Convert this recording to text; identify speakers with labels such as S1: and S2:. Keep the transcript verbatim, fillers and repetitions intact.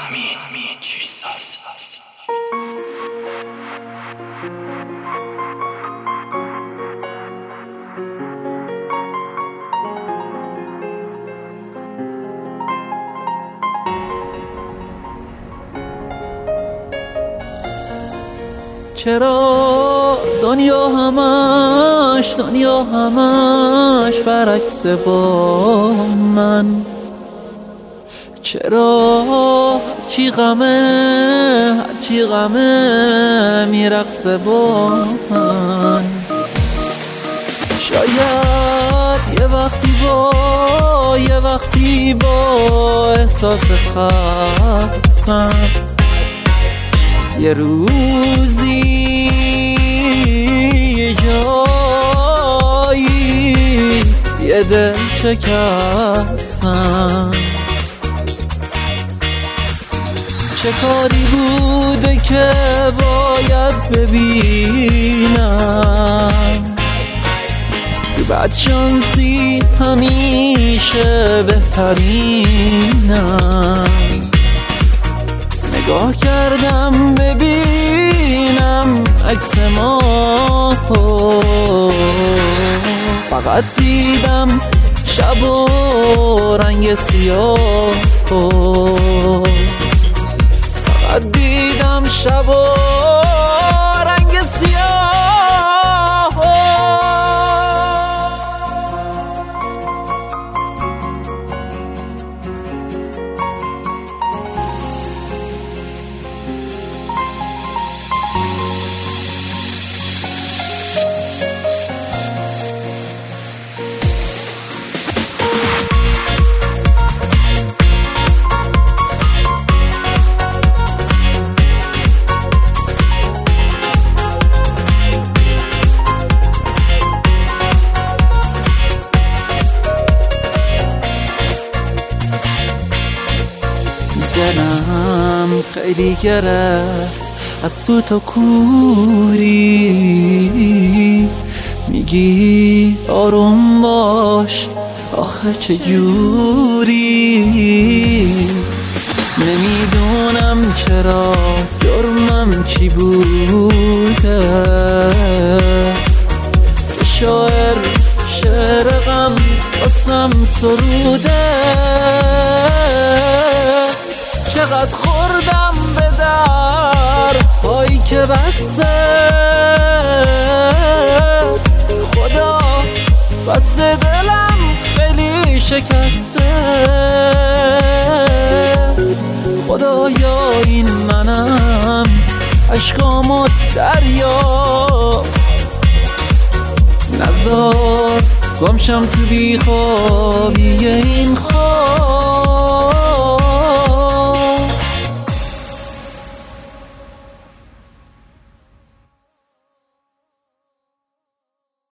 S1: همین چیز هست.
S2: چرا دنیا همش دنیا همش برعکس با من؟ چرا هرچی غمه هرچی غمه میرقصه با من؟ شاید یه وقتی با یه وقتی با احساس خستم، یه روزی یه جایی یه دل شکستم. چه کاری بوده که باید ببینم؟ تو بدشانسی همیشه بهترینم. نگاه کردم ببینم عکس ما، فقط دیدم شب و رنگ سیاه، فقط دیدم شب و رنگ سیاه. دلم خیلی گرفت از سوت و کوری، میگی آروم باش آخه چجوری؟ نمیدونم چرا جرمم چی بوده که شاعر شعر غم واسم سروده. چقدر خوردم به در پایی که بسته، خدا بس دلم خیلی شکسته. خدایا این منم عشقامو دریا، نذار گمشم تو بیخوابی